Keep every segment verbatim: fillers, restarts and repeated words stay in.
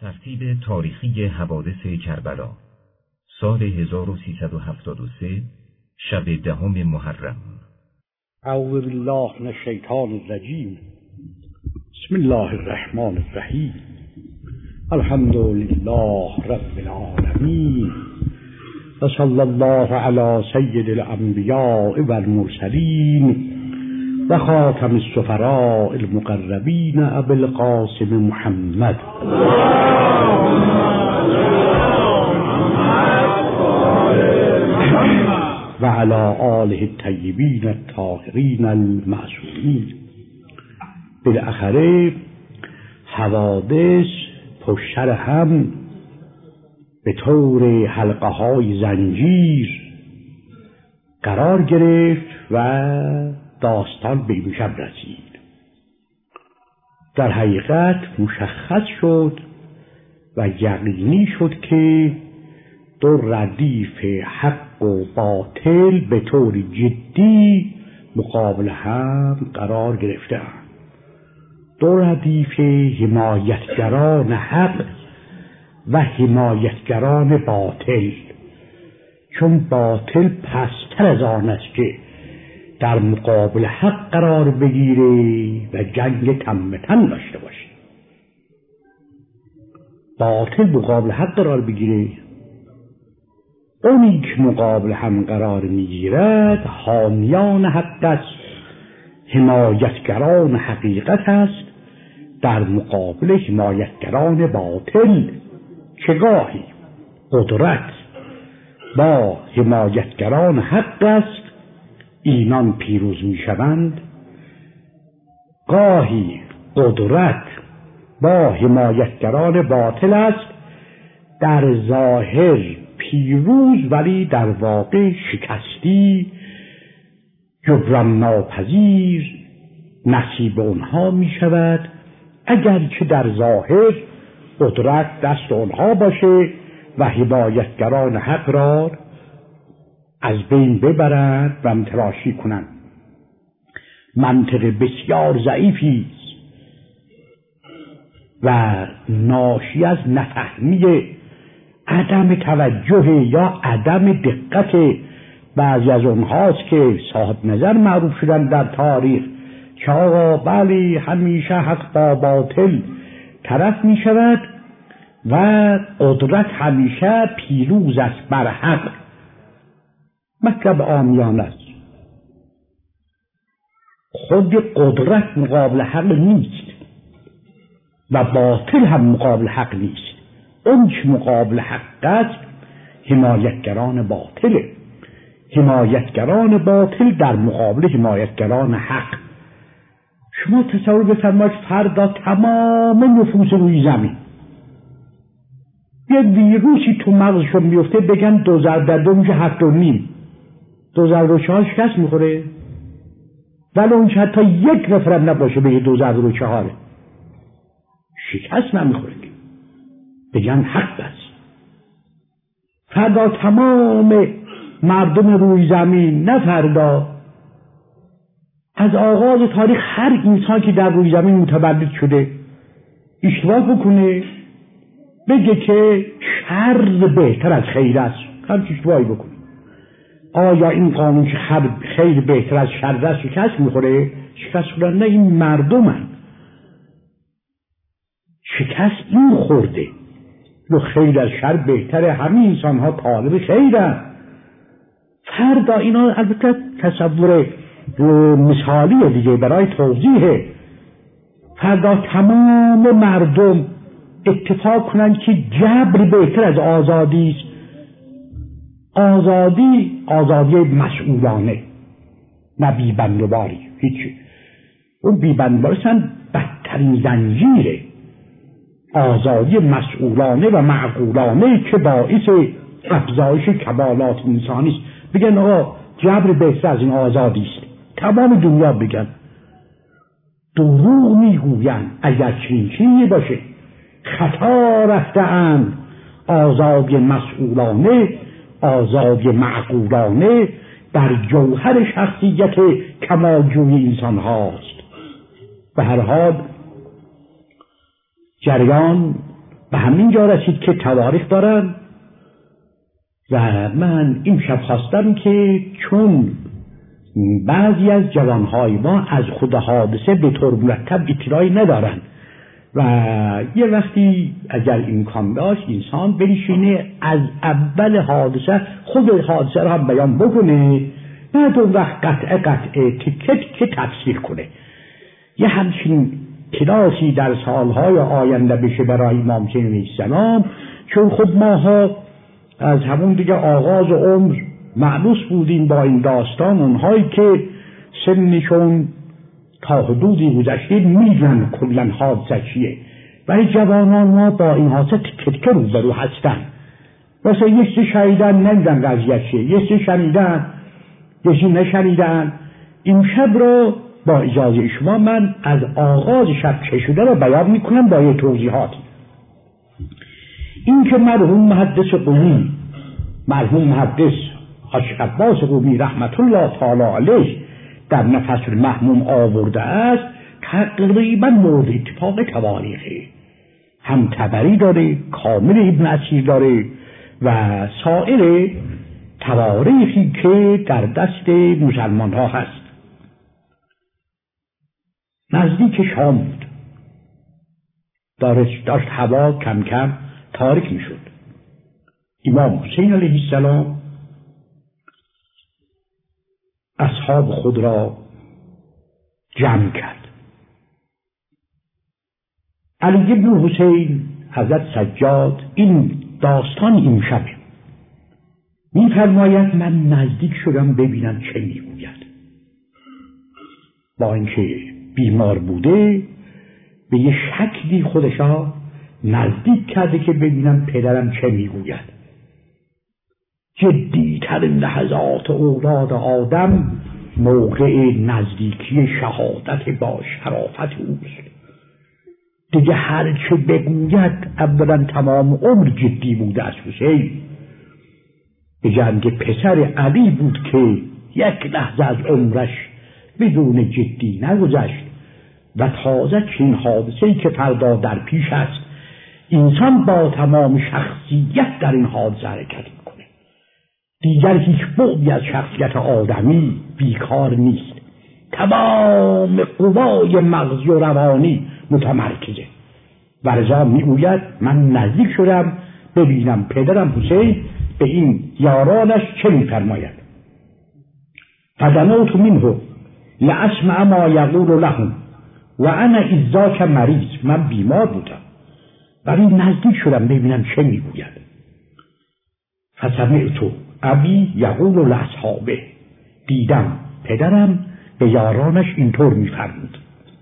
ترتیب تاریخی حوادث کربلا سال هزار و سیصد و هفتاد و سه شب دهم محرم. اعوذ بالله من الشیطان الرجیم. بسم الله الرحمن الرحیم. الحمد لله رب العالمین و صلی الله علی سید الانبیاء و المرسلین و خاتم السفراء المقربین ابی القاسم محمد و علی آله الطیبین الطاهرین المعصومین. بالاخره حوادث پشت سر هم به طور حلقه های زنجیر قرار گرفت و داستان به این شب رسید. در حقیقت مشخص شد و یقینی شد که دو ردیف حق و باطل به طور جدی مقابل هم قرار گرفتند. دو ردیف حمایتگران حق و حمایتگران باطل، چون باطل پستر از آن است که در مقابل حق قرار بگیره و جنگ تن تن داشته باشه. باطل مقابل حق قرار بگیره، اونی که مقابل هم قرار میگیرد حامیان حق است، حمایتگران حقیقت است، در مقابل حمایتگران باطل که گاهی قدرت با حمایتگران حق است، اینان پیروز می شوند، گاهی قدرت با حمایتگران باطل است، در ظاهر پیروز ولی در واقع شکستی جبران ناپذیر نصیب اونها می شود، اگرچه در ظاهر قدرت دست اونها باشه و حمایتگران حق را از بین ببرند و متلاشی کنند. منطق بسیار ضعیفی است و ناشی از نفهمی عدم توجه یا عدم دقت بعضی از اونهاست که صاحب نظر معروف شدن در تاریخ که آقا بله همیشه حق با باطل طرف می شود و قدرت همیشه پیروز است بر حق. مطلب عامیانه است. خود قدرت مقابل حق نیست و باطل هم مقابل حق نیست. اون که مقابل حق است حمایتگران باطله. حمایتگران باطل در مقابل حمایتگران حق. شما تصور بفرمایید فردا تمام نفوس روی زمین یک ویروسی تو مغزشون میفته، بگن دو ضرب در دو میشه هفت و نیم، دو ضرب و چهار شکست میخوره، ولی اون که حتی یک نفرم نباشه به دو ضرب و چهاره شکست نمیخوره، بگن حق است. فردا تمام مردم روی زمین، نه فردا، از آغاز تاریخ هر انسان که در روی زمین متولد شده اشتباه بکنه بگه که شر بهتر از خیر است، هم اشتباهی بکنه. آیا این قانون که خیر بهتر از شر است شکست میخوره؟ شکست خوردن نه، این مردمن شکست این خورده. و خیر از شر بهتره، همین انسان ها طالب خیرن. فردا اینا البته تصور مثالی دیگه برای توضیحه. فردا تمام مردم اتفاق کنن که جبر بهتر از آزادی است. آزادی آزادی مسئولانه، نه بیبندوباری. هیچی. اون بیبندوباری اصلا بدترین زنجیره. آزادی مسئولانه و معقولانه که باعث افزایش کمالات انسانی است. بگن آقا جبر بهتر از این آزادی است، تمام دنیا بگن. دروغ میگویند. اگر چنین چیزی باشه خطا رفته‌اند. آزادی مسئولانه، آزادی معقولانه در جوهر شخصیت کمالجوی انسان هاست. به هر حال جریان به همین جا رسید که تواریخ دارن و من این شب خواستم که چون بعضی از جوانهای ما از خود حادثه به طور مرتب اطلاعی ندارن و یه وقتی اگر امکان داشت انسان بنشینه از اول حادثه خود حادثه رو هم بیان بکنه، بعد اون وقت قطعه قطعه تکه تکه تفسیر کنه. یه همچین کلاسی در سالهای آینده بشه برای امام حسین علیه السلام، چون خب ماها از همون دیگه آغاز عمر معنوس بودیم با این داستان. اونهایی که سنشون تا حدودی گذشته میدونن کلن حادثه چیه، ولی جوانان ما با این حادثه تکه تکه روبرو هستن. مثلا یه چیز شنیدن نمیدن قضیه چیه، یه چیز شنیدن یه چیز نشنیدن. این شب رو با اجازه شما من از آغاز شب چه شده رو بیان میکنم با یه توضیحاتی. این که مرحوم محدث قمی، مرحوم محدث حاج عباس قمی رحمت الله تعالی علیه در نفس المهموم آورده است، تقریبا مورد اتفاق تواریخه. هم طبری داره، کامل ابن اسیر داره و سایر تواریخی که در دست مسلمان ها هست. نزدیک شام بود، داشت هوا کم کم تاریک می شد. امام حسین علیه السلام اصحاب خود را جمع کرد. علی ابن حسین حضرت سجاد این داستان این شبه می فرماید من نزدیک شدم ببینم چه می گوید. با اینکه بیمار بوده به یه شکلی خودشا نزدیک کرده که ببینم پدرم چه می گوید. جدی‌ترین لحظات اولاد آدم موقع نزدیکی شهادت با شرافت اوست. دیگه هر چه بگوید اولا تمام عمر جدی بوده است. حسین به جنگ پسر علی بود که یک لحظه از عمرش بدون جدی نگذشت و تازه چین حادثه‌ای که فردا در پیش است انسان با تمام شخصیت در این حادثه حرکت میکنه. دیگر هیچ بعدی از شخصیت آدمی بیکار نیست، تمام قوای مغزی و روانی متمرکزه. ورزا میگوید من نزدیک شدم ببینم پدرم حسین به این یارانش چه میفرماید. فدنوت منه لاسمع ما یقول لهم و انا اذاک مریض، من بیمار بودم ولی نزدیک شدم ببینم چه میگوید. فسمعت ابی یقول لاصحابه، دیدم پدرم به یارانش اینطور میفرمود.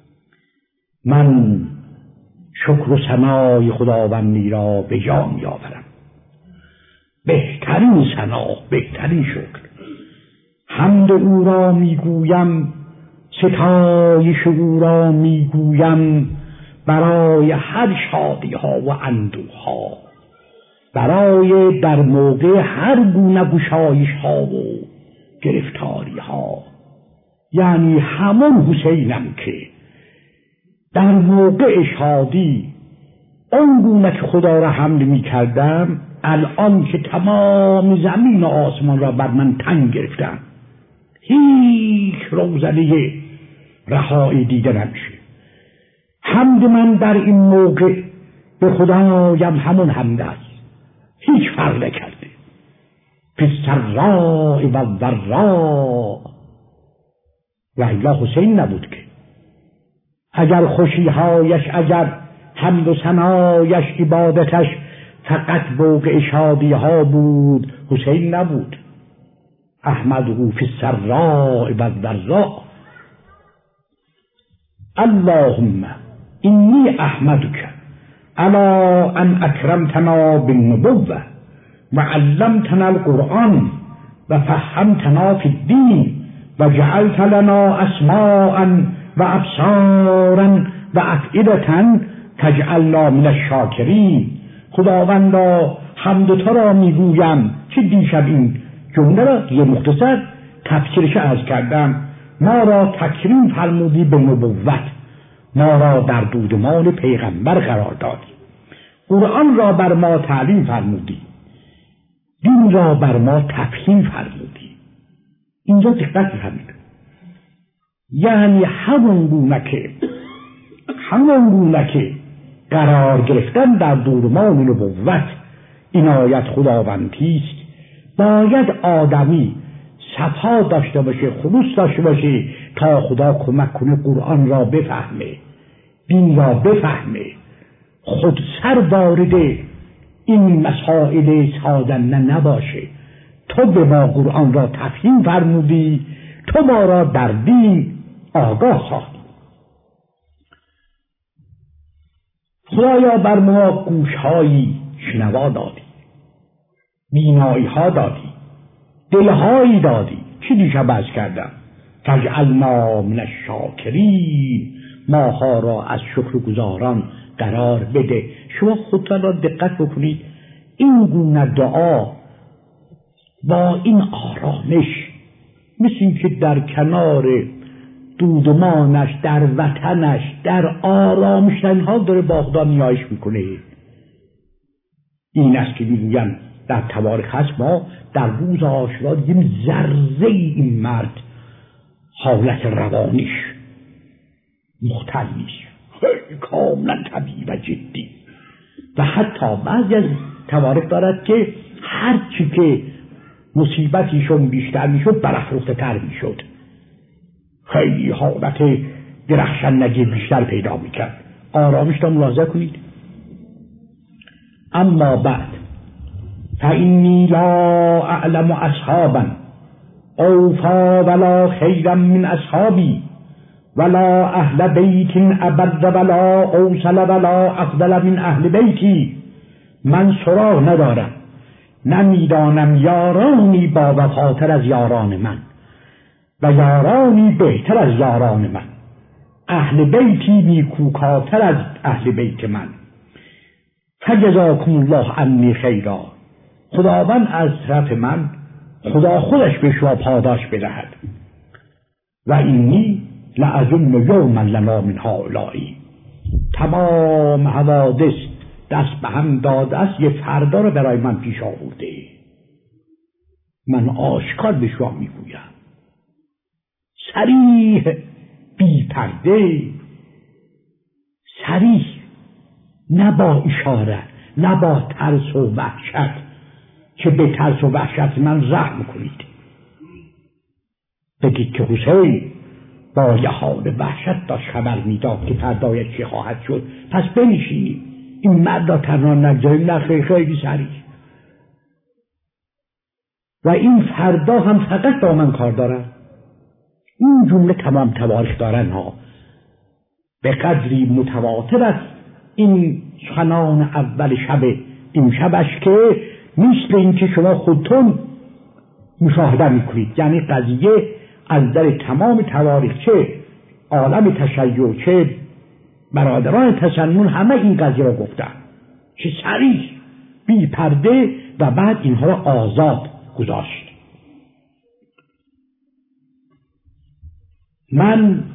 من شکر و ثنای خداوندی را به جا میآورم، بهترین ثنا، بهترین شکر. حمد او را میگویم، ستایش او را میگویم برای هر شادی ها و اندوه ها، برای در موقع هر گونه گشایش ها و گرفتاری ها. یعنی همون حسینم که در موقع شادی اون گونه که خدا را حمد می کردم، الان که تمام زمین و آسمان را بر من تنگ گرفتم، هیچ روزنه رهایی دیده نمیشه. حمد من در این موقع به خدایم همون حمد است، هیچ فرق نکرده. فالسراء و الضراء، و الا حسین نبود که. اگر خوشیهایش، اگر حمد و ثنایش، عبادتش فقط موقع شادی ها بود، حسین نبود. احمده فی السراء و الضراء. اللهم انی احمدک علی ان اکرمتنا بالنبوة و علمتنا القرآن و فهمتنا فی الدین و جعلت لنا اسماء و ابصارا و افئدة تجعلنا من الشاکرین. خداوندا حمد تو را میگویم که دیشب این جمله را یه مختصر تفسیرش عرض کردم. ما را تکریم فرمودی به نبوت، ما را در دودمان پیغمبر قرار دادی. قرآن را بر ما تعلیم فرمودی، دین را بر ما تفهیم فرمودی. اینجا دقت فرمید، یعنی همون گونه که همون گونه که قرار گرفتن در دورمان نبوت عنایت خداوندی است، باید آدمی صفا داشته باشه، خلوص داشته باشه تا خدا کمک کنه قرآن را بفهمه، دین را بفهمه، خود سر وارد این مسائل سازنده نباشه. تو به ما قرآن را تفهیم فرمودی، تو ما را در دین آگاه ساختی. خدایا بر ما گوشهایی شنوا دادی، بینایی ها دادی، دلهایی دادی. چی دیشب بحث کردم؟ فاجعلنا من الشاکرین، ماها را از شکرگزاران قرار بده. شما خودتان را دقت بکنید، این گونه دعا با این آرامش، مثل این که در کنار دودمانش، در وطنش، در آرامشتنها داره با خدا نیایش میکنه. این است که میگویم در تواریخ هست، ما در روز عاشورا دیدیم ذره این مرد حالت روانیش مختل نیست، خیلی کاملا طبیعی و جدی. و حتی بعضی از تواریخ دارد که هرچی که مصیبتیشون بیشتر میشد برافروخته تر میشد، خیلی حالت درخشندگی بیشتر پیدا میکرد. آرامش را ملاحظه کنید. اما بعد فإنی لا اعلم اصحابا اوفا ولا خیرا من اصحابی ولا اهل بیت ابد ولا اوصل ولا افضل من اهل بیتی. من سراغ ندارم، نمیدانم یارانی با وفاتر از یاران من و یارانی بهتر از یاران من، اهل بیتی نیکوکارتر از اهل بیت من. فجزاکم الله عنی خیرا، خداوند از طرف من، خدا خودش به شما پاداش بدهد. و اینی لأظن یوما لنا من هؤلاء، تمام حوادث دست به هم داده است، یه فردا رو برای من پیش آورده. من آشکار به شما میگویم، صریح، بی پرده، صریح، نه با اشاره، نه با ترس و وحشت که به ترس و وحشت من رحم کنید. بگید که حسین با یه حال وحشت داشت خبر میداد که فردای چه خواهد شد، پس بنشینیم این مرد را تنها نگذاریم. نه خیلی خیلی صریح. و این فردا هم فقط با من کار دارن. این جمله تمام تواریخ دارن ها، به قدری متواتر است این سخنان اول شب این شبش که مثل این که شما خودتون مشاهده میکنید. یعنی قضیه از در تمام تواریخ، چه عالم تشیع چه برادران تسنن، همه این قضیه را گفتن، چه صریح، بی پرده، و بعد اینها را آزاد گذاشت. من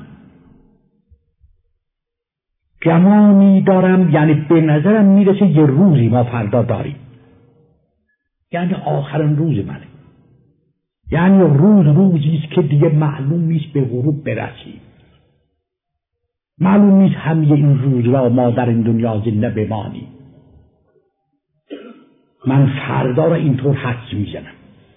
گمانی دارم، یعنی به نظرم میرسه یه روزی ما فردا داریم، یعنی آخرین روز منه، یعنی روز روزی است که دیگه معلوم نیست به غروب برسیم، معلوم نیست همه این روز را ما در این دنیا زنده بمانیم. من فردا را اینطور حدس میزنم.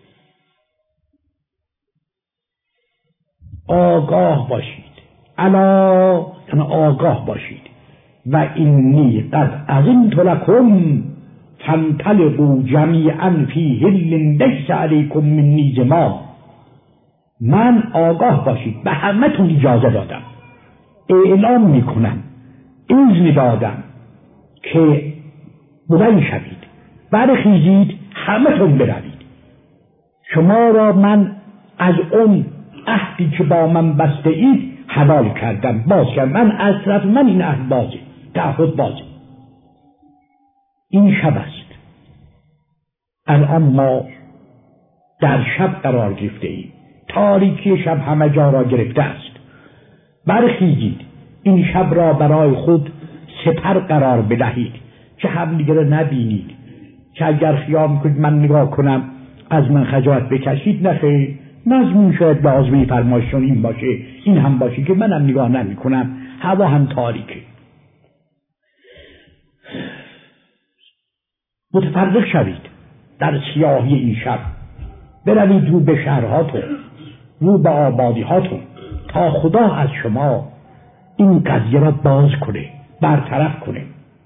آگاه باشید، الا یعنی آگاه باشید. و اینی قد اذنت لکم فانطلقوا جمیعا فی حل لیس علیکم منی جناح. من آگاه باشید، به همه تون اجازه دادم، اعلام میکنم، اذن دادم که بلند شوید، برخیزید، همه تون بروید. شما را من از اون عهدی که با من بسته اید حلال کردم، باز کردم. من از طرف من این عهد بازه، تعهد بازه. این شب است. الان ما در شب قرار گرفته ایم، تاریکی شب همه جا را گرفته است. برخیزید، این شب را برای خود سپر قرار بدهید. که همدیگه رو نبینید، که اگر خیال میکنید من نگاه کنم از من خجالت بکشید. نخیر، مضمون شاید لازمه فرمایشون این باشه، این هم باشه که منم نگاه نمی کنم، هوا هم تاریکه. متفرق شوید در سیاهی این شب، بروید رو به شهرهاتون، رو به آبادی هاتون، تا خدا از شما این قضیه را باز کنه، برطرف کنه.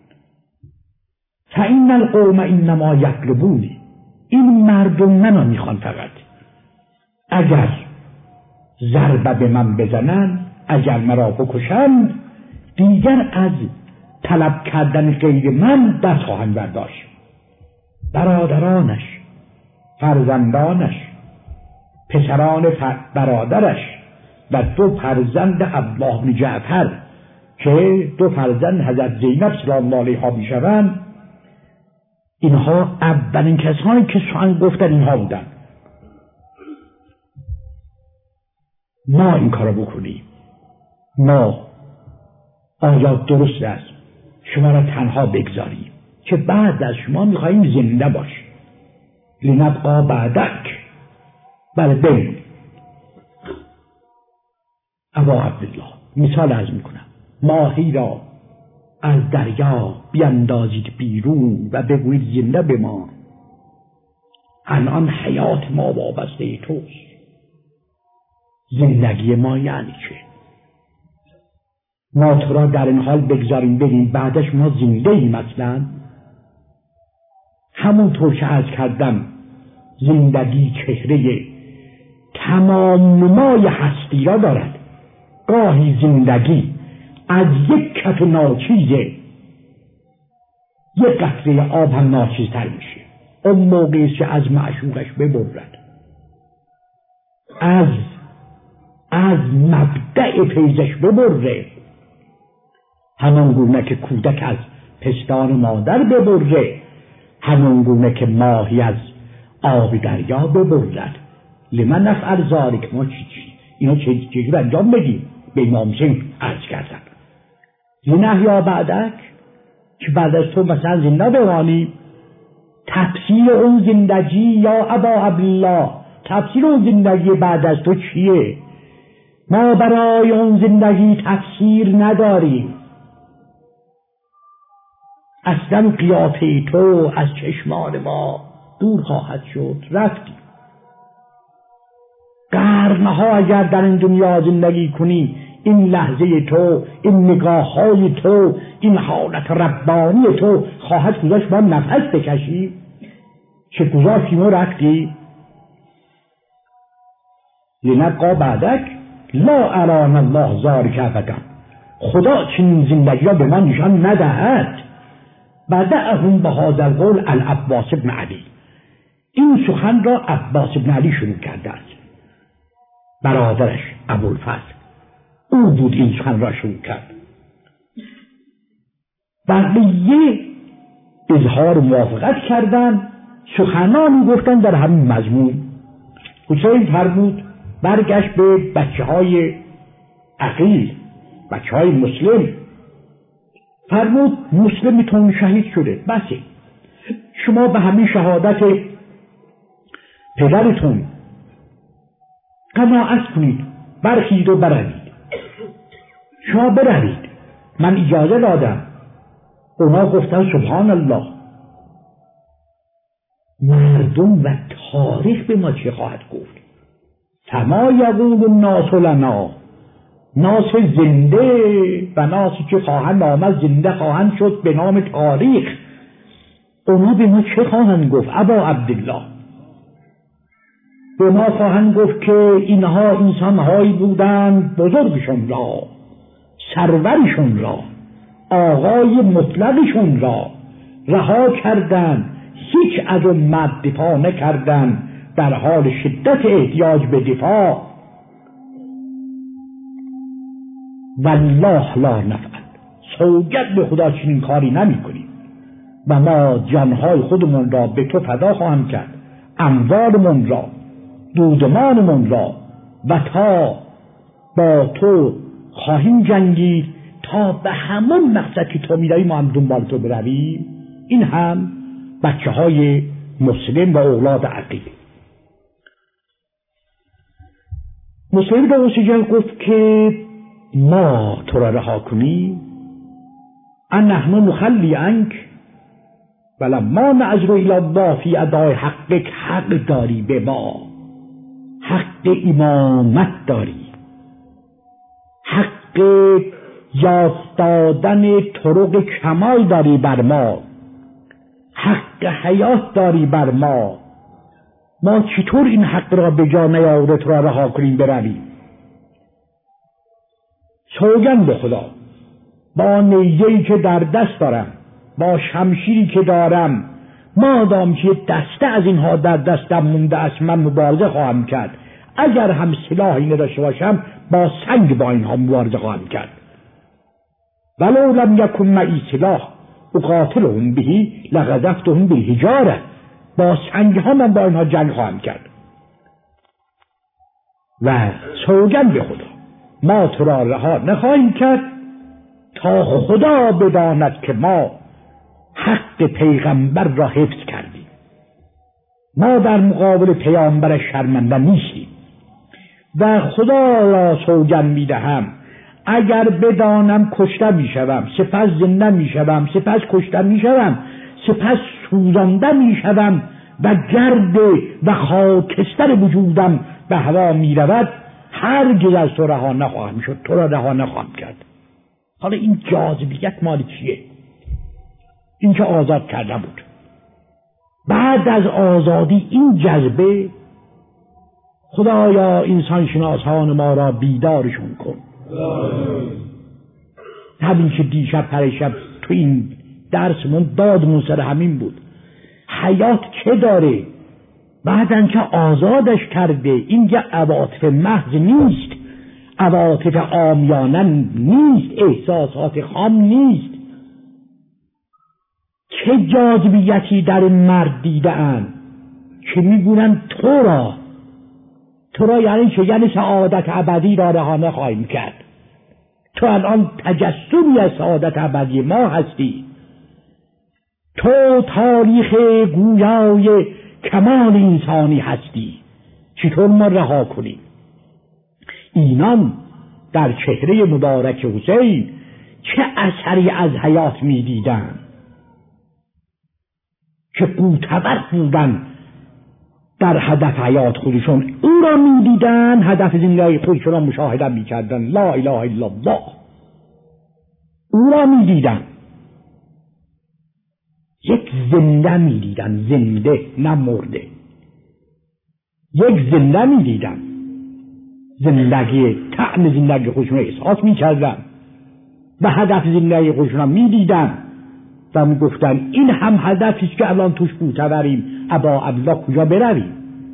فإن القوم انما یطلبونی، این مردم منو میخوان فقط. اگر ضربه به من بزنن، اگر مرا بکشند، دیگر از طلب کردن غیر من دست خواهند برداشت. برادرانش، فرزندانش، پسران برادرش و دو فرزند عبدالله بن جعفر که دو فرزند حضرت زینب سلام الله علیها میشوند، اینها اولین کسانی که سخن گفتن اینها بودن. ما این کارو بکنیم، ما آیا درست است شما را تنها بگذاریم که بعد از شما میخواییم زنده باش، لنبقا بعدک، بله بمون. ابا عبدالله مثال عرض میکنم، ماهی را از دریا بیندازید بیرون و بگویید زنده بمان، الان حیات ما وابسته توست. زندگی ما یعنی چه؟ ما تو را در این حال بگذاریم بریم، بعدش ما زنده ایم اصلا؟ همونطور که عرض کردم زندگی چهره تمام نمای هستی را دارد. گاهی زندگی از یک کف ناچیزه، یک قطره آب هم ناچیزتر میشه. اون موقعی که از معشوقش ببرد، از از مبدأ فیضش ببره، همان گونه که کودک از پستان مادر ببره، همان گونه که ماهی از آب دریا ببرد. لمن نفعل ذلک، ما چی چی اینا چه چیزی انجام بدیم؟ به امام حسین عرض کردن لنحیا بعدک، که بعد از تو مثلا زنده بمانی. تفسیر اون زندگی یا ابا عبدالله، تفسیر اون زندگی بعد از تو چیه؟ ما برای اون زندگی تفسیر نداریم. اصلا قیافه تو از چشمان ما دور خواهد شد، رفتی. قرنها اگر در این دنیا زندگی کنی، این لحظه تو، این نگاه های تو، این حالت ربانی تو خواهد گذاشت ما نفس بکشی. چه گذاشتیم و رفتی؟ لنبقا بعدک لا ارانا الله ذلک ابدا، خدا چنین زندگی را به من نشان ندهد. بدأهم بهذا القول العباس بن علی، این سخن را عباس بن علی شروع کرده است، برادرش ابوالفضل، او بود این سخن را شروع کرد. بقیه اظهار موافقت کردند، سخنانی گفتن در همین مضمون. حسین فرمود برگشت به بچه های عقیل، بچه های مسلم، فرمود مسلمتون شهید شده، بسه شما به همین شهادت پدرتون قناعت کنید، برخید و بروید. شما بروید، من اجازه دادم. اونا گفتن سبحان الله. مردم و تاریخ به ما چه خواهد گفت؟ کما یقول الناس لنا، ناس زنده و ناسی که خواهند آمد زنده خواهند شد به نام تاریخ. اونا به ما چه خواهند گفت؟ ابا عبدالله به ما خواهند گفت که اینها انسانهایی بودند بزرگشون را، سرورشون را، آقای مطلقشون را رها کردند، هیچ از امت دفاع نکردند، در حال شدت احتیاج به دفاع. والله لا نفعل، سوگند به خدا چنین کاری نمی کنیم و ما جانهای خودمون را به تو فدا خواهم کرد، اموالمون را، دودمانمون را، و تا با تو خواهیم جنگید تا به همون مقصد که تو می‌روی ما هم دنبال تو برویم. این هم بچه های مسلم و اولاد عقیل. مسلم به اوسیجل گفت که ما تو را رها کنی ان نحن نخلی عنک ولما نعذر الی الله فی ادای حقک، حق داری به ما، حق امامت داری، حق یاد دادن طرق کمال داری بر ما، حق حیات داری بر ما. ما چطور این حق را به جا نیاورده تو را رها کنیم برویم؟ سوگند به خدا با نیزه‌ای که در دست دارم، با شمشیری که دارم، مادام که دسته از اینها در دستم مونده است من مبارزه خواهم کرد. اگر هم سلاحی نداشته باشم با سنگ با اینها مبارزه خواهم کرد. ولو لم یکن معی سلاح اقاتلهم به لقذفتهم بالحجاره، با سنگ ها من با اینها جنگ خواهم کرد. و سوگند به خدا ما تو را رها نخواهیم کرد تا خدا بداند که ما حق پیغمبر را حفظ کردیم. ما در مقابل پیامبر شرمنده نیستیم و خدا را سوگند میدهم اگر بدانم کشته میشوم، سپس زنده میشوم، سپس کشته میشوم، سپس سوزانده میشوم و گرد و خاکستر وجودم به هوا میرود، هرگز از تو رها نخواهم شد، تو را رها نخواهم کرد. حالا این جاذبیت مال چیه؟ این که آزاد کرده بود. بعد از آزادی این جذبه، خدایا انسان شناسان ما را بیدارشون کن. همین که دیشب پریشب تو این درسمون دادمون سر همین بود. حیات چه داره؟ بعدن که آزادش کرده، این که عواطف محض نیست، عواطف عامیانه نیست، احساسات خام نیست. چه جاذبیتی در مرد دیدن که میگونن تو را تو را یعنی چه؟ یعنی سعادت ابدی را رها نخواهیم کرد. تو الان تجسمی از سعادت ابدی ما هستی. تو تاریخ گویای کمال انسانی هستی. چطور ما رها کنیم؟ اینان در چهره مبارک حسین چه اثری از حیات می دیدن که قوتور بودن در هدف حیات خودشون. او را می دیدن، هدف زندگی خودشون را مشاهده می کردن. لا اله الا الله. او را می دیدن، یک زنده می دیدن، زنده نه مرده. یک زنده می دیدن، زندگی طعم زندگی خودشون را احساس می کردن و هدف زندگی خودشون را می دیدن و می گفتن این هم هدفیست که الان توش بوتوریم، ابا عبدالله کجا برویم.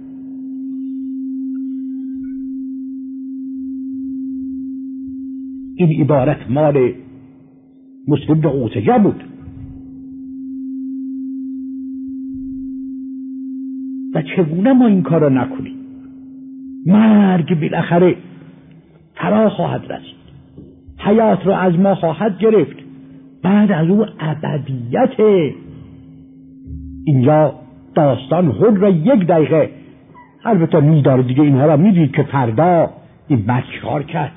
این عبارت مال مسلم بن اوسجه بود و چگونه ما این کار را نکنیم؟ مرگ بالاخره فرا خواهد رسید، حیات را از ما خواهد گرفت، بعد از او ابدیت. اینجا داستان خود را یک دقیقه البته میداره دیگه، اینها را میدید که فردا این مرد چیکار کرد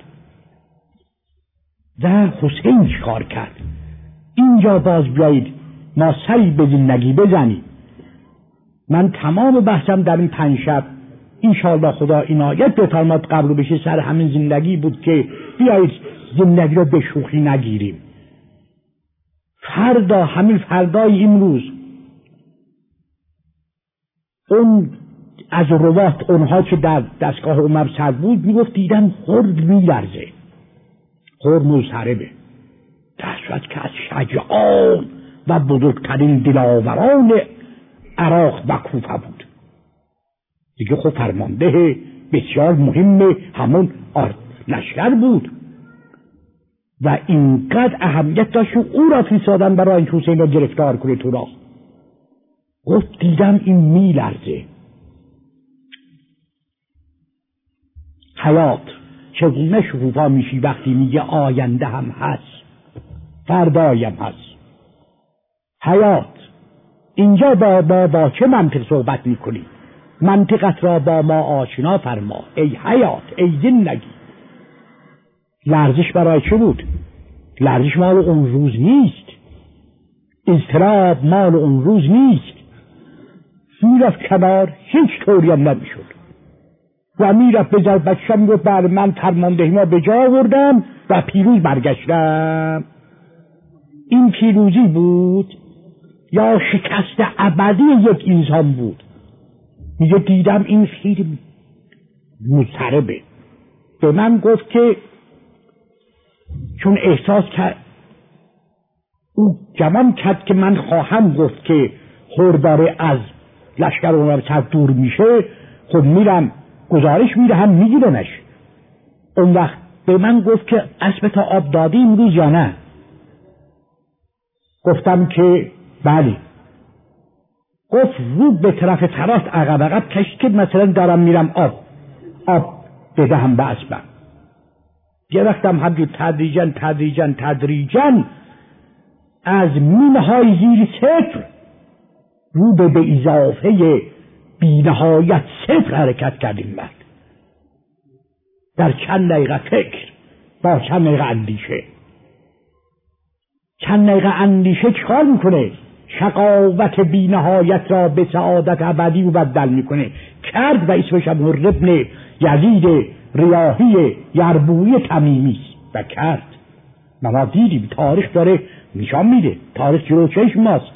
و حسین چیکار کرد. اینجا باز بیایید ما سری به زندگی بزنیم. من تمام بحثم در این پنج شب انشاءالله خدا عنایت بفرماد قبول بشه سر همین زندگی بود که بیایید زندگی را به شوخی نگیریم. فردا، همین فردای امروز، اون از روات اونها که در دستگاه عمر سر بود میگفت دیدم خرد میلرزه، خرد مضطربه، در صورت که از شجعان و بزرگترین دلاوران عراق و کوفه بود. دیگه خب فرمانده بسیار مهم همون لشکر بود و اینقدر اهمیت داشت او را فرستادن برای اینکه حسین را گرفتار کنه تو را. گفت دیدم این میلرزه. حیات چگونه شکوفا میشی وقتی میگه آینده هم هست، فردایم هست. حیات، اینجا با با با چه منطق صحبت میکنی؟ منطقت را با ما آشنا فرما ای حیات، ای زندگی. لرزش برای چه بود؟ لرزش مال اون روز نیست، اضطراب مال اون روز نیست. میرفت کنار، هیچ طوری هم نمیشد و میرفت به جای بچه میگفت بر من فرماندهی ما به جا آوردم و پیروز برگشتم. این پیروزی بود یا شکست ابدی یک انسان بود؟ میگه دیدم این خیلی مضطربه. به من گفت که چون احساس کرد او گمان کرد که من خواهم گفت که خورداره از لشکر اونم سر دور میشه، خب میرم گزارش میدهم میگیرنش. اون وقت به من گفت که اسب تا آب دادی امروز یا نه؟ گفتم که بله. گفت رو به طرف تراست عقب عقب کشید که مثلا دارم میرم آب آب بدهم به اسبم. یه وقتم همجور تدریجن تدریجن تدریجن از مینه های زیر صفر رو به به اضافه بینهایت صفر حرکت کردیم. بعد در چند دقیقه فکر با چند دقیقه اندیشه. چند دقیقه اندیشه چکار میکنه؟ شقاوت بینهایت را به سعادت ابدی مبدل میکنه. کرد و اسمش هم هر ابن یزید ریاحی یربوعی تمیمی و کرد. ما دیدیم، تاریخ داره نشان میده، تاریخ جلو چشم ماست.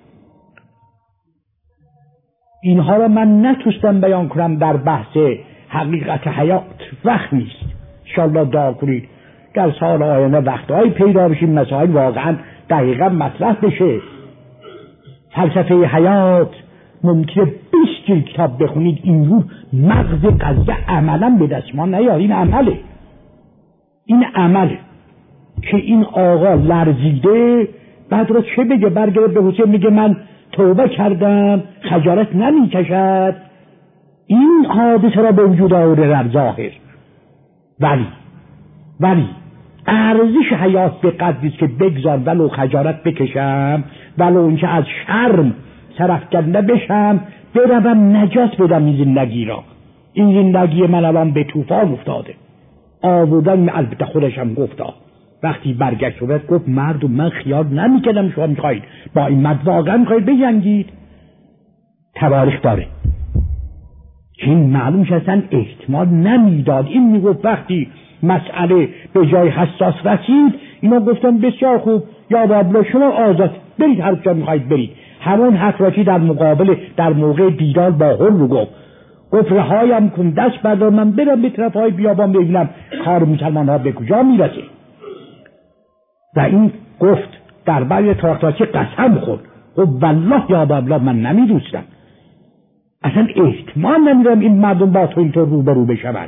اینها را من نتوستم بیان کنم در بحث حقیقت حیات، وقت نیست. انشاءالله دعا کنید در سال آینده وقتهایی پیدا بشیم مسائل واقعا دقیقا مطرح بشه. فلسفه حیات ممکنه بیست جلد کتاب بخونید این رو مغز قضیه عملا به دست ما نیاد. این عمله، این عمله که این آقا لرزیده بعد رو چه بگه؟ برگرد به حسین میگه من توبه کردم، خجالت نمی کشد. این حادثه را به وجود آورده در ظاهر. ولی ولی ارزش حیات به قدری است که بگذار ولو خجالت بکشم، ولو اینکه از شرم سرفکنده بشم، بروم نجات بدم این زندگی را. این زندگی من الان به طوفان افتاده. آوردن البته خودشم گفتا وقتی برگشت و گفت مردم من خیال نمی‌کردم شما می‌خواید با این مرد واقعا می‌خواید بجنگید. تواریخ داره این معلوم شدن احتمال نمیداد. این میگفت وقتی مسئله به جای حساس رسید اینا گفتن بسیار خوب یا بابلا شما آزاد برید هر جا می‌خواید برید. همون حفراتی در مقابل در موقع دیدار با هم رو گفت گفت رهایم کن، دست بردار من برم به طرف های بیابان ببینم کار مسلمان ها به کجا میرسه. و این گفت در بعد تاختاچی قسم خورد گفت والله یا بابلا من نمیدوستم، اصلا احتمال نمیدم این مردم با تو اینطور رو برو بشوند.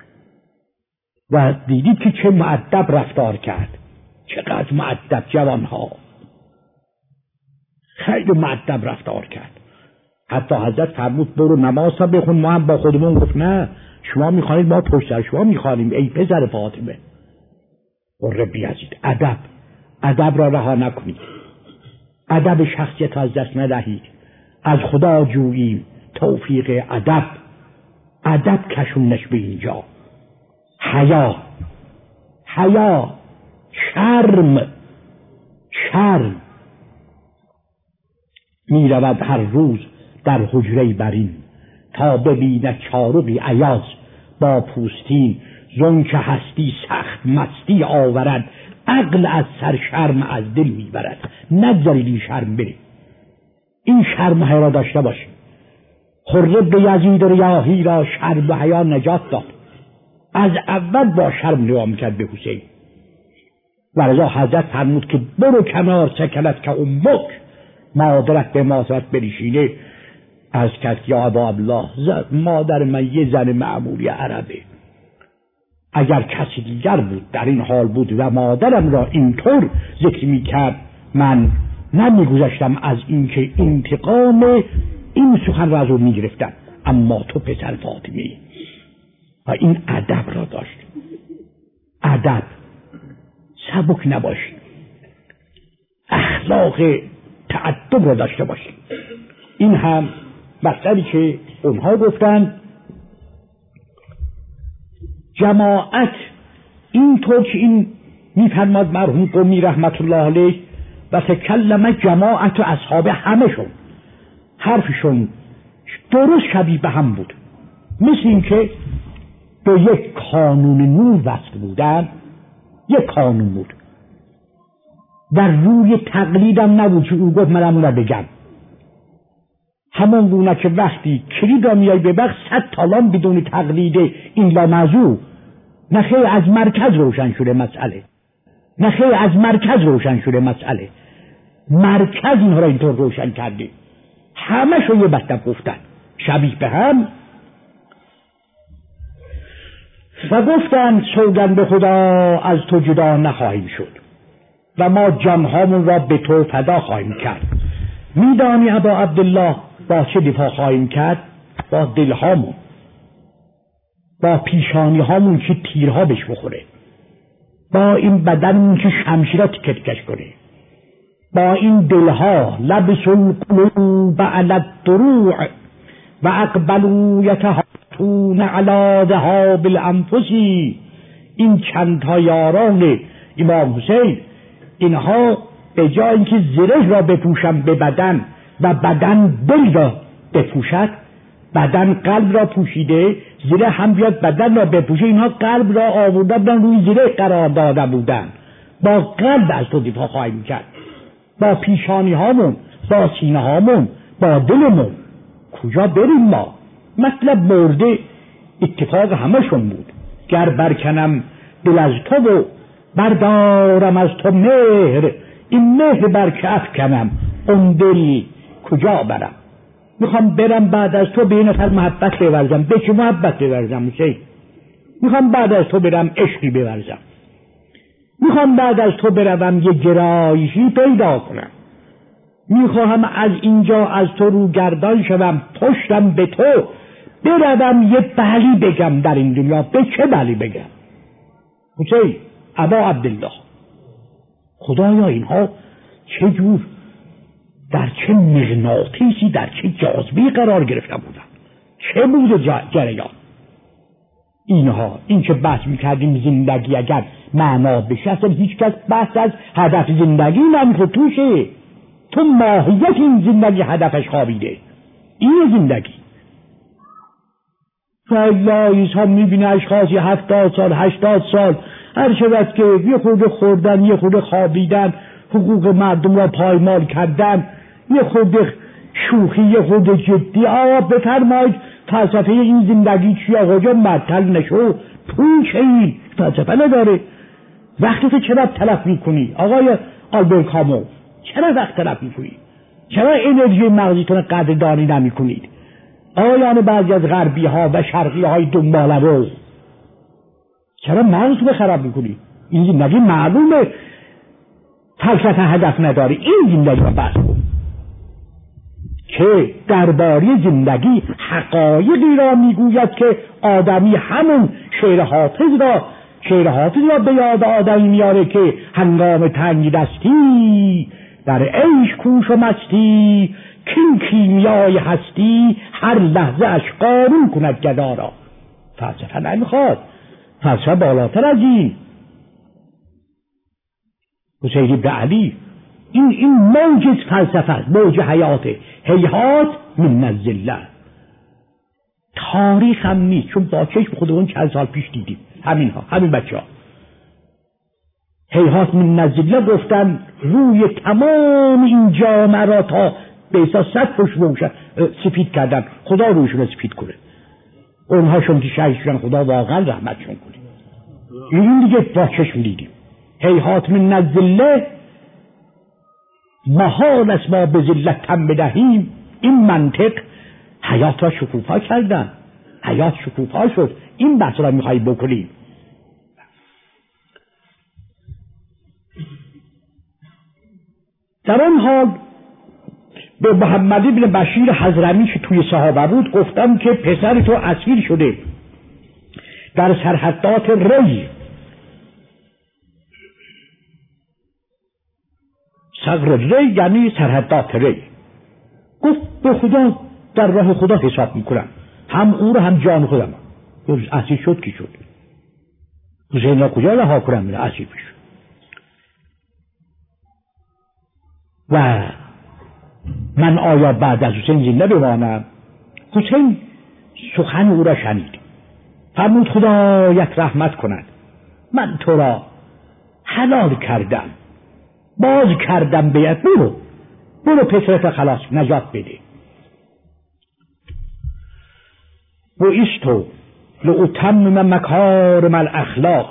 و دیدید که چه مؤدب رفتار کرد، چقدر مؤدب جوانها، خیلی مؤدب رفتار کرد. حتی حضرت فرمود برو نماز تا بخون. ما هم با خودمون گفت نه شما میخوانید ما پشت سر شما میخوانیم ای پسر فاطمه. و ربی عزیز ادب ادب را رها نکنید، ادب شخصیت از دست ندهید. از خدا جوییم توفیق ادب، ادب کشونش به اینجا. حیا حیا شرم شرم می رود هر روز در حجره برین تا ببیند چارقی عیاز با پوستین زن که هستی سخت مستی آورد عقل از سر شرم از دل میبرد. نگذارید این شرم بری، این شرم حیا را داشته باشید. خرد به یزید ریاحی را شرم و حیا نجات داد. از اول با شرم نگاه میکرد به حسین. ولذا حضرت فرمود که برو کنار سکنت که امک، مادرت به مادرت بنشینه. از کس یا ابا الله مادر من یه زن معمولی عربه، اگر کسی دیگر بود در این حال بود و مادرم را اینطور ذکر میکرد من نمیگذاشتم از اینکه انتقام این سخن را از او میگرفتم. اما تو پسر فاطمه و این ادب را داشت. ادب سبک نباشید. اخلاق تعدب رو داشته باشیم. این هم مطلبی که اونها گفتن. جماعت اینطور که این میفرماد مرحوم قمی رحمت الله علیه و تکلم جماعت و اصحاب همشون حرفشون درست شبیه به هم بود، مثل این که به یک کانون نور وصل بودن. یک کانون بود در روی تقلیدم نبود که او گفت من اون رو بگم. همون گونه که وقتی کلید را میای به بخش صد تالان بدون تقلید این لاموضوع، نخیر از مرکز روشن شده مسئله، نخیر از مرکز روشن شده مسئله. مرکز اینها را اینطور روشن کرده، همه شو یه مطلب گفتن شبیه به هم و گفتن سوگند به خدا از تو جدا نخواهیم شد و ما جانهامون را به تو فدا خواهیم کرد. میدانی ابا عبدالله با چه دفاع خواهیم کرد؟ با دلهامون، با پیشانی هامون که تیرها بهش بخوره، با این بدنمون که شمشیرها تکه تکش کنه، با این دلها لبس القلوب علی الدروع و اقبلوا یتهافون علی ذهاب الانفس. این چند تا یاران امام حسین، اینها به جای اینکه زره را بپوشن به بدن و بدن دل را بپوشد، بدن قلب را پوشیده، زره هم بیاد بدن را بپوشه، اینها قلب را آورده بودن روی زره قرار داده بودن. با قلب از تو دفاع خواهیم کرد، با پیشانی هامون، با سینه هامون، با دلمون. کجا بریم ما؟ مطلب مرده اتفاق همشون بود. گر برکنم دل از تو و بردارم از تو مهر، این مهر بر که افکنم اون دل کجا برم؟ میخوام برم بعد از تو به این نفر محبت بورزم. به چه محبت بورزم حسین؟ میخوام بعد از تو برم عشقی بورزم، میخوام بعد از تو بروم یه گرایشی پیدا کنم، میخواهم از اینجا از تو رو گردان شوم، پشتم به تو بروم یه بلی بگم در این دنیا. به چه بلی بگم؟ حسین ابا عبدالله، خدایا اینها چه جور در چه مغناطیسی، در چه جاذبه‌ای قرار گرفته بودن؟ چه بود جریان اینها؟ این که بحث میکردیم زندگی اگر معنا بشه، اصلا هیچ کس بحث از هدف زندگی نمیخواد توشه. تو ماهیت این زندگی هدفش خوابیده، این زندگی. فایلایز هم میبینه اشخاصی هفتاد سال هشتاد سال هر شود که یه خورده خوردن، یه خورده خوابیدن، حقوق مردم را پایمال کردن، یه خورده شوخی، یه خورده جدی. آقا بفرمایید فلسفه این زندگی چی؟ آقا جا معطل نشو، پول چه این فلسفه نداره. وقتی تو چرا تلف میکنی آقای آلبرت کامو؟ چرا وقت تلف میکنی؟ چرا انرژی مغزیتون قدردانی نمی کنید؟ آیان بعضی از غربی ها و شرقی های دنباله رو چرا مغزتون خراب میکنی؟ این زندگی معلومه فلسفه هدف نداره. این زندگی رو بحث کن که درباره زندگی حقایقی را میگوید که آدمی همون شعر حافظ را شعر حافظ را به یاد آدمی میاره که هنگام تنگ دستی در عیش کوش و مستی، کین کیمیای هستی هر لحظه اش قارون کند گدا را. فلسفه نمیخواد، فلسفه بالاتر از این. حسین بن علی این این موج فلسفه است، موج حیاته. هیهات من الذله. تاریخ هم نیست، چون با چشم خودمون چند سال پیش دیدیم همین ها همین بچه ها. هیهات من الذله گفتن روی تمام این جامعه را تا به احساس صد پشت روشن سفید کردن، خدا روشون رو سفید کنه. اونها شون که شهید شدن، خدا واقعا رحمتشون کنه. این دیگه با چشم دیدیم. هیهات من الذله، محال است ما به ذلت تن بدهیم. این منطق حیات را شکوفا کردن، حیات شکوفا شد. این بحث را میخوایی بکنیم. در آن حال به محمد بن بشیر حضرمی که توی صحابه بود گفتم که پسر تو اسیر شده در سرحدات ری. ثغر ری یعنی سرحدات ری. گفت به خدا در راه خدا حساب میکنم، هم او رو هم جان خودم. گفت اسیر شد کی شد؟ حسین را کجا رها کنم؟ میره اسیر پیش. و من آیا بعد از حسین زنده بمانم؟ حسین سخن او را شنید، فرمود خدایت رحمت کند، من تو را حلال کردم، باز کردم بیت، برو برو پسرت خلاص نجات بده. و ایستو لأتمم مکارم الاخلاق.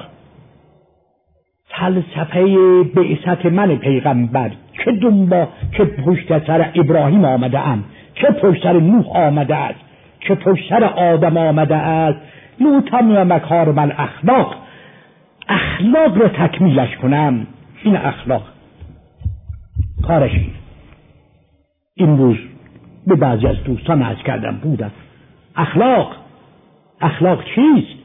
فلسفه بعثت من پیغمبر که دنبا که پشت سر ابراهیم آمده ام، که پشت سر نوح آمده است، که پشت سر آدم آمده است، لأتمم مکارم الاخلاق، اخلاق رو تکمیلش کنم. این اخلاق کارش این روز به بعضی از دوستان عرض کردم بودم اخلاق اخلاق چیست؟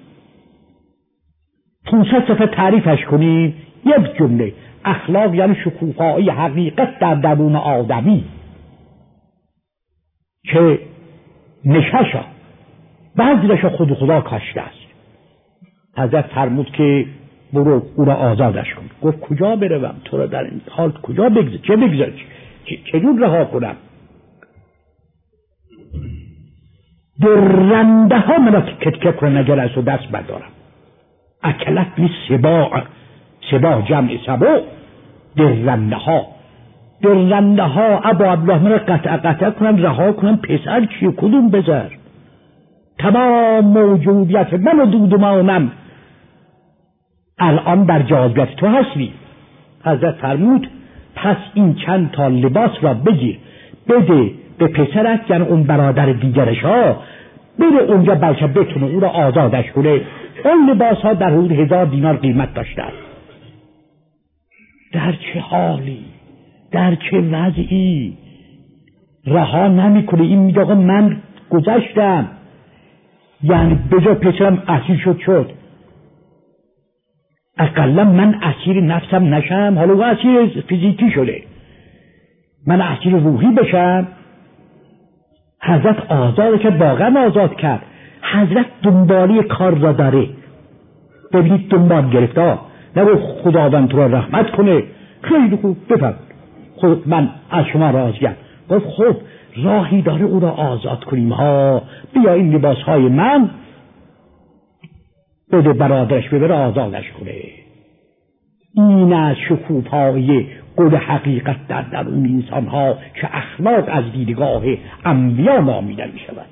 پونصد صفحه تعریفش کنیم. یک جمله: اخلاق یعنی شکوفایی حقیقت در درون آدمی که نششا بعضیش خود خدا کاشته است. حضرت فرمود که برو او را آزادش کن. گفت کجا بروم؟ تو را در این حال کجا بگذار؟ چه بگذار؟ چجور رها کنم؟ درنده ها منو کتکه کنن اگر از دست بردارم. اکلت می سباع، سباع جمع سباع، درنده ها درنده ها ابا عبدالله منو قطع قطع کنن رها کنن. پسر چیه؟ کدوم بذار؟ تمام موجودیت من و دودمانم الان در جاذبیت تو هستی. حضرت فرمود پس این چند تا لباس را بگیر بده به پسرت، یعنی اون برادر دیگرش ها، بره اونجا بلکه بتونه او را آزادش کنه. اون لباس ها در حدود هزار دینار قیمت داشته. در چه حالی، در چه وضعی رها نمی کنه. این میگه آقا من گذشتم، یعنی بجا پسرم اسیر شد شد اقلا من اسیر نفسم نشم، حالا او اسیر فیزیکی شده، من اسیر روحی بشم. حضرت آزاد که واقعا آزاد کرد. حضرت دنبالی کار را داره. ببینید دنبال گرفته، نگو خداوند تو را رحمت کنه. خیلی خوب بفرد خب من از شما راضیم. گفت خب راهی داره او را آزاد کنیم ها. بیا این لباس های من بده برادرش ببره آزادش کنه. این از شکوفایی قول حقیقت در درون انسان ها که اخلاق از دیدگاه انبیا نامیده می شود.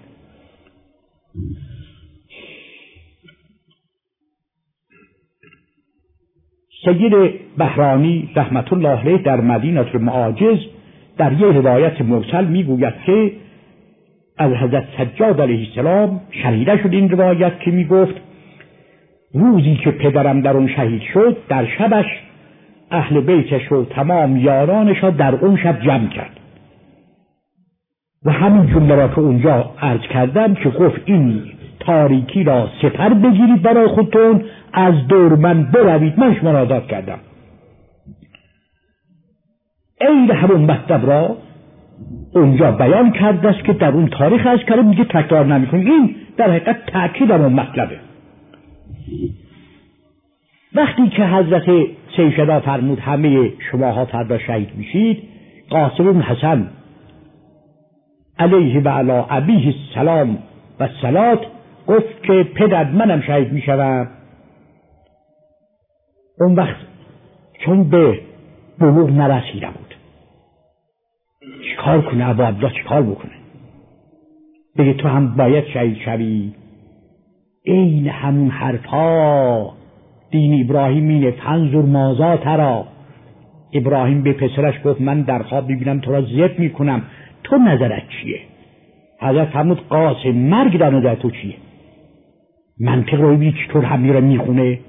سید بهرانی رحمت الله علیه در مدینه المعاجز در یک روایت مرسل می گوید که از حضرت سجاد علیه السلام شنیده شد این روایت که می گفت روزی که پدرم در اون شهید شد، در شبش اهل بیتش و تمام یارانش را در اون شب جمع کرد و همین جمله را که اونجا عرض کردم که گفت این تاریکی را سپر بگیرید برای خودتون، از دور من بروید، من شما را آزاد کردم. این همون مطلب را اونجا بیان کرده است که در اون تاریخ عرض کرده، میگه تکرار نمی‌کنه. این در حقیقت تأکید اون مطلبه. وقتی که حضرت سیدنا فرمود همه شماها فردا شهید میشید، قاسم بن حسن علیه و علی ابیه السلام و الصلات گفت که پدر منم شهید میشوم. اون وقت چون به بلوغ نرسیده بود، چیکار کنه؟ ابا عبدالله چیکار بکنه؟ بگه تو هم باید شهید شوی. این همون حرفا دین ابراهیم اینه، فنظر ماذا تری. ابراهیم به پسرش گفت من در خواب میبینم تو را ذبح میکنم، تو نظرت چیه؟ حضرت فرمود قاسم مرگ در نظر تو چیه؟ منطق رو ببین چطور همین رو میخونه.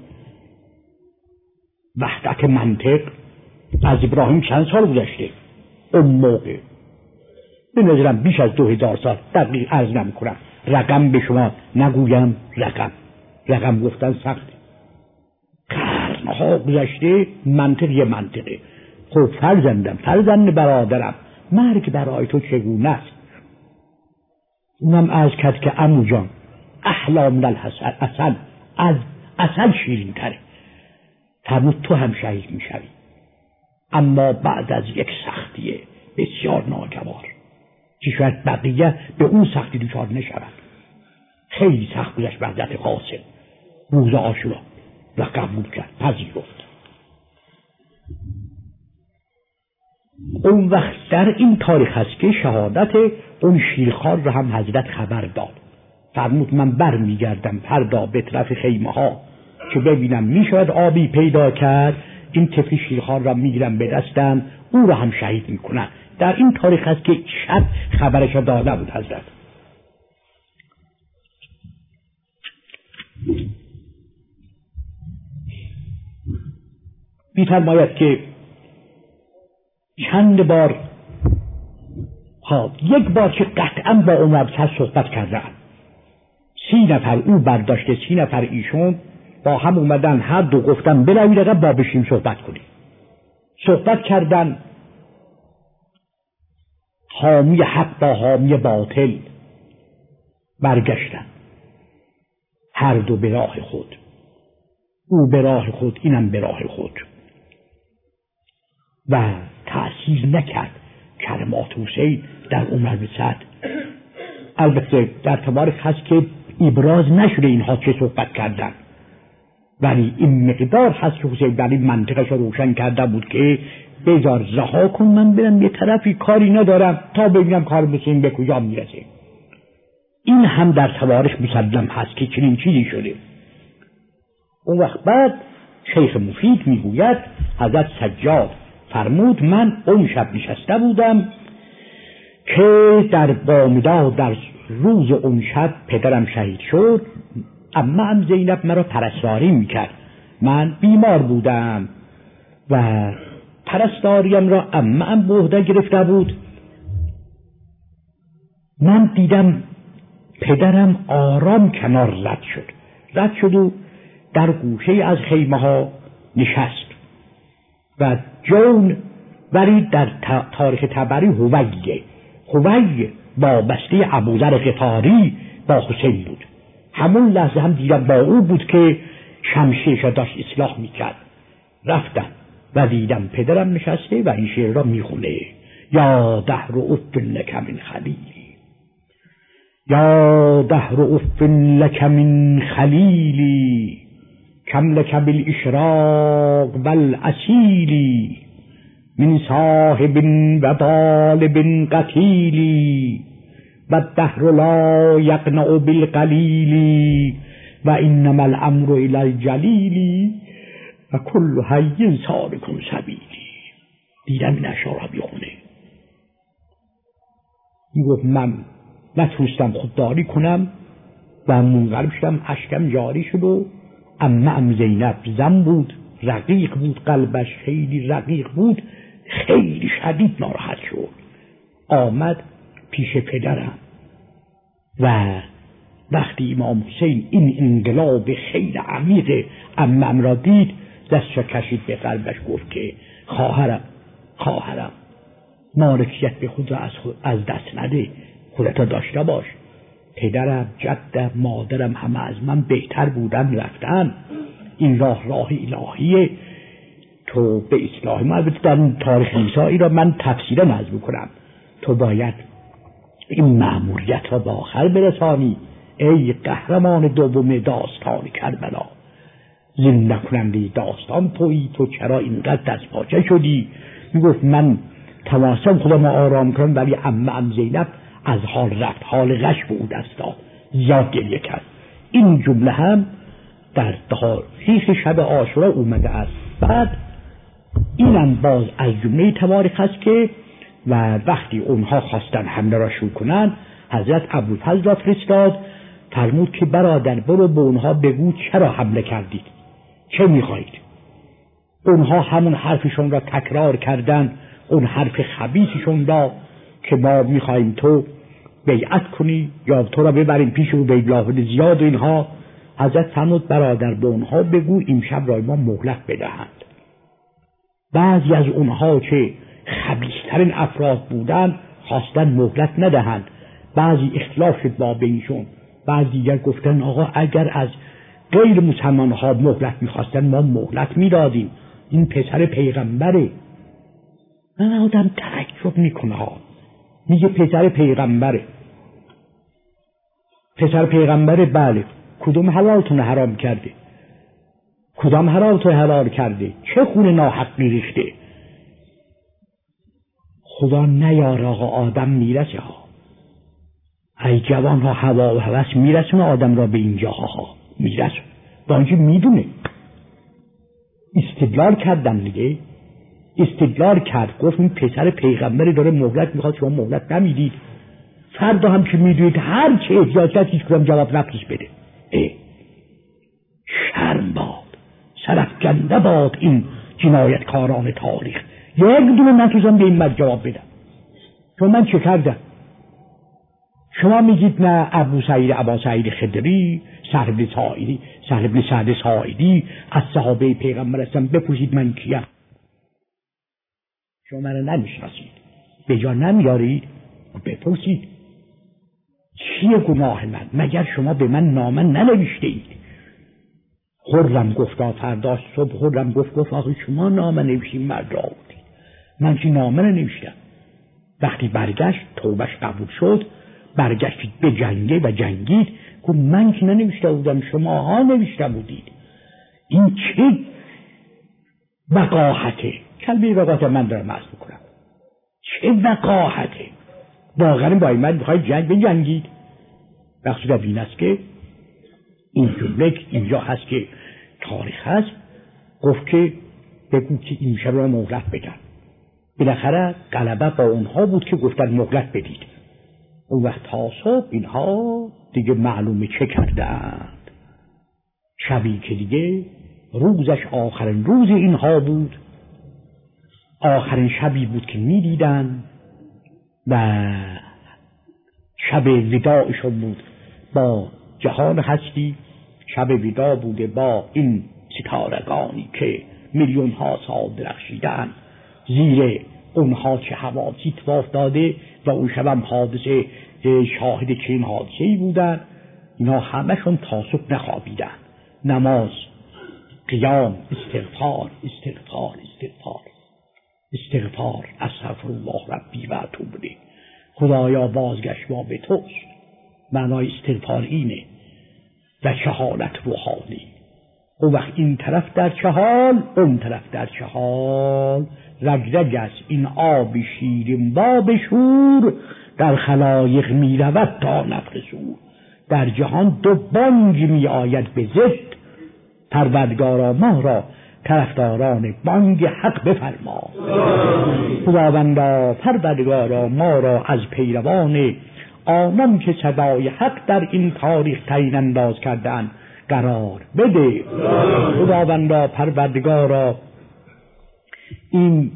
وحدت منطق از ابراهیم چند سال گذشته؟ اون موقع به نظرم بیش از دو هزار سال. دقیق عرض نمی کنم، رقم به شما نگویم، رقم رقم گفتن سخته. قرنها گذشته. منطق یه منطقه. خب فرزندم، فرزند برادرم، مرگ برای تو چگونه است؟ اونم عرض کرد که عمو جان، احلا من العسل، عسل از عسل شیرین تره. فرمود تو هم شهید میشوی، اما بعد از یک سختی بسیار ناگوار که شاید بقیه به اون سختی دچار نشود. خیلی سخت گذشت به حضرت قاسم روز عاشورا و قبول کرد، پذیرفت. اون وقت در این تاریخ هست که شهادت اون شیرخوار را هم حضرت خبر داد. فرمود من بر میگردم فردا به طرف خیمه ها که ببینم میشود آبی پیدا کرد، این طفل شیرخوار را میگیرم به دستم، او را هم شهید میکنم. در این تاریخ هست که شب خبرش را داده بود حضرت. می‌فرماید که چند بار ها یک بار که قطعا با عمر بسر صحبت کردن، سی نفر او برداشته، سی نفر ایشون با هم اومدن، هر دو گفتن بروید اقا با بشیم صحبت کنیم. صحبت کردن، حامی حق با حامی باطل برگشتن، هر دو به راه خود، او به راه خود، اینم به راه خود، و تأثیر نکرد کلمات حسین در عمر بن سعد. البته در تواریخ هست که ابراز نشده اینها چه صحبت کردن، ولی این مقدار هست که حسین در این منطقش روشن کرده بود که بذار رها کن، من برم یه طرفی، کاری ندارم تا ببینم کار مسلم به کجا میرسه. این هم در تواریخ مسلم هست که چنین چیزی شده. اون وقت بعد شیخ مفید میگوید حضرت سجاد فرمود من اون شب نشسته بودم که در بامداد در روز اون شب پدرم شهید شد، اما هم زینب مرا پرستاری میکرد، من بیمار بودم و پرستاریم را اما هم به عهده گرفته بود. من دیدم پدرم آرام کنار رد شد رد شد و در گوشه از خیمه ها نشست و جون، ولی در تاریخ طبری هویه هویه با بسته ابوذر غفاری با حسین بود. همون لحظه هم دیدم با او بود که شمشیرش داشت اصلاح میکرد. رفتم و دیدم پدرم نشسته و این شعر را میخونه: یا دهر اف لک من خلیلی، یا دهر اف لک من خلیلی، کم لک بالاشراق والاسیلی، من صاحب و طالب قتیلی، و الدهر لا یقنع بالقلیل، و انما الامر الی الجلیل، و کل حی سالک سبیلی. دیدم این اشعار را بیخونه. میگفت من نتونستم خودداری کنم و منقلب شدم، اشکم جاری شد و اما ام زینب زن بود، رقیق بود، قلبش خیلی رقیق بود، خیلی شدید ناراحت شد. آمد پیش پدرم و وقتی امام حسین این انقلاب خیلی عمیق امم را دید، دستش کشید به قلبش، گفت که خواهرم خواهرم مالکیت به خود را از, از دست نده، خودت را داشته باش. پدرم، جدم، مادرم همه از من بهتر بودن، رفتن. این راه راه الهیه، تو به اصلاح ما. البته در اون تاریخ نسایی را من تفصیلا عرض میکنم، تو باید این مأموریت را به آخر برسانی ای قهرمان دوم داستان کربلا. زنده کننده داستان تویی، تو چرا اینقدر دست پاچه شدی؟ میگفت من توانستم خودم آرام کنم، ولی عمه ام زینب از حال رفت، حال غش به او دست داد، زیاد گریه کرد. این جمله هم در تاریخ شب عاشورا اومده است. بعد اینم باز از جمله تواریخ است که و وقتی اونها خواستن حمله را شروع کنن، حضرت ابوالفضل را فرستاد، فرمود که برادر برو به اونها بگو چرا حمله کردید، چه میخواهید؟ اونها همون حرفشون را تکرار کردن، اون حرف خبیثشون را که ما میخواهیم تو بیعت کنی یا تو را ببریم پیش او بیبلاه زیاد و اینها. حضرت فرمود برادر به اونها بگو امشب را ما مهلت بدهند. بعضی از اونها که خبیث‌ترین افراد بودن خواستن مهلت ندهند، بعضی اختلاف شد با بینشون، بعضی دیگر گفتن آقا اگر از غیر مسلمان ها مهلت میخواستن ما مهلت میدادیم، این پسر پیغمبره. من آدم تعجب میکنه ها، میگه پسر پیغمبره. پسر پیغمبره، بله. کدوم حلالتون حرام کرده؟ کدام حرامتون حلال کرده؟ چه خون ناحقی ریخته؟ خدا نیاره آقا، آدم میرسه ها. ای جوان ها، هوا و هوس میرسونه آدم را به اینجاها ها، میرسونه با اینکه میدونه. استدلال کردم دیگه، استدلال کرد، گفت این پسر پیغمبری داره مهلت میخواد، شما مهلت نمیدید. فردا هم که میدونید هر چه احتیاج کرد هیچ کدام جواب نفسش بده. اه شرم باد، سرفکنده باد این جنایتکاران تاریخ. یک دونه نتوزم به این مرد جواب بدم. چون من چه کردم؟ شما میگید نه ابو سعید ابا سعید خدری، سهل بن ساعدی، سهل بن سعد ساعدی از صحابه پیغمبر هستم، بپرسید من کیم. شما من نمیشناسید، به جا نمیارید، بپرسید چیه گناه من؟ مگر شما به من نامه ننوشته اید؟ خرم گفتا فرداش صبح خرم گفت گفت آخه شما نامه نوشتید مرد را بودید، من که نامه ننوشتم. وقتی برگشت توبش قبول شد، برگشتید به جنگه و جنگید، گفت من که ننوشته بودم، شماها نوشته بودید. این چه وقاحته؟ کلمه وقاحت من دارم عرض میکنم، چه وقاحته؟ واقعا با این من بخواید جنگ بجنگید. مقصود از این است که این جمله اینجا هست که تاریخ هست، گفت که بگو که این شب را مهلت بدن. بالاخره غلبه با اونها بود که گفتن مهلت بدید. اون وقت تا صبح اینها دیگه معلومه چه کردند. شبی که دیگه روزش آخرین روز اینها بود، آخرین شبی بود که میدیدن و شب وداعشون بود با جهان هستی. شب ودا بوده با این ستارگانی که میلیون ها سال درخشیدن، زیر اونها چه حوادثی اتفاق داده و اون شب هم حادثه شاهد چنین حادثه‌ای بودن. اینا همشون تا صبح نخوابیدن، نماز، قیام، استغفار استغفار استغفار استغفار استغفر الله ربی و اتوب الیه. خدایا بازگشت ما به توست. معنای استغفار اینه و چه حالت روحانی. اون وقت این طرف در چه حال، اون طرف در چه حال. رگ رگ است این آب شیرین باب شور، در خلایق می رود تا نفخ صور. در جهان دو بانگ می آید به ضد، پروردگارا ما را طرفداران بانگ حق بفرما. خداوندا پروردگارا ما را از پیروان آنان که صدای حق در این تاریخ تعیین انداز کردن قرار بده. خداوندا پروردگارا این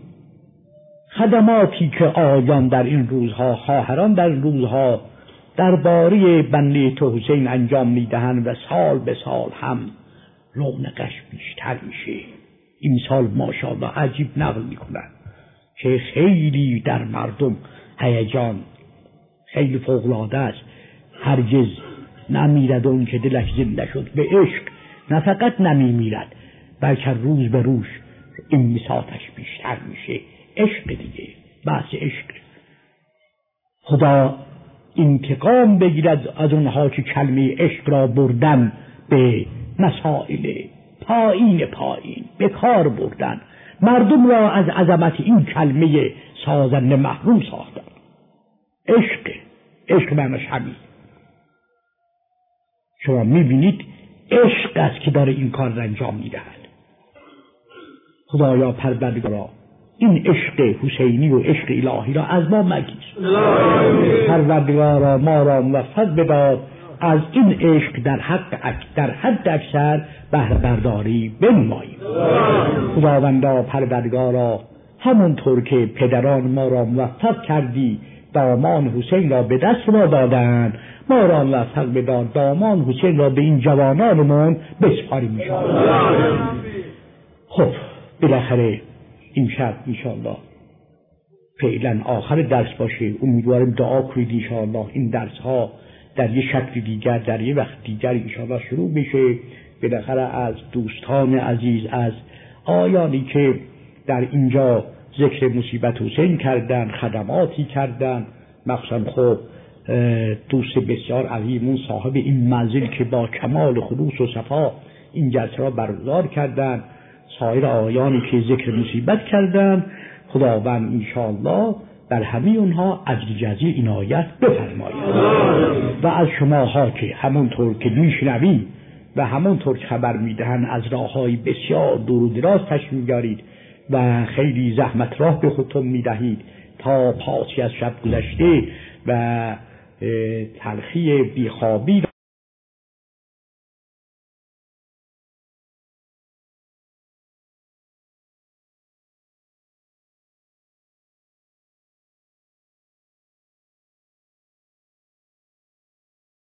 خدماتی که آیان در این روزها، خواهران در این روزها درباره بنده تو حسین انجام میدهند و سال به سال هم رونقش بیشتر میشه. این سال ماشاءالله عجیب نقل میکنن که خیلی در مردم هیجان خیلی فوق‌العاده است. هرگز نمیرد اون که دلش زنده شد به عشق، نه فقط نمیمیرد بلکه روز به روز این مساحتش بیشتر میشه. عشق دیگه، بحث عشق. خدا انتقام بگیرد از اونها که کلمه عشق را بردن به مسائل پایین پایین به کار بردن، مردم را از عظمت این کلمه سازنده محروم ساختن. عشق عشق معنیش همین. شما میبینید عشق است که داره این کار را انجام میدهد. خدایا پروردگارا این عشق حسینی و عشق الهی را از ما مگیر. پروردگارا ما را موفق بدار از این عشق در حق در حد اکثر بهره برداری بنماییم. خداوندا پروردگارا همونطور که پدران ما را موفق کردی دامان حسین را به دست ما دادند، ما را موفق بدار دامان حسین را به این جوانانمون بسپاریم. خب بالاخره این شب انشاءالله فعلا آخر درس باشه. امیدوارم دعا کنید انشاءالله این درس ها در یه شکل دیگر در یه وقت دیگر انشاءالله شروع بشه. بالاخره از دوستان عزیز، از آیانی که در اینجا ذکر مصیبت حسین کردن، خدماتی کردن، مخصوصا خب دوست بسیار عظیمون صاحب این منزل که با کمال خلوص و صفا این جلسه را برگزار کردن، سایر آیانی که ذکر مصیبت کردن، خداوند انشاءالله بر همه اونها اجر جزیل عنایت بفرماید. و از شماها که همونطور که میشنوید و همونطور که خبر میدهن از راههای بسیار دور و دراز تشریف میارید و خیلی زحمت راه به خودتون میدهید تا پاسی از شب گذشته و تلخی بیخوابی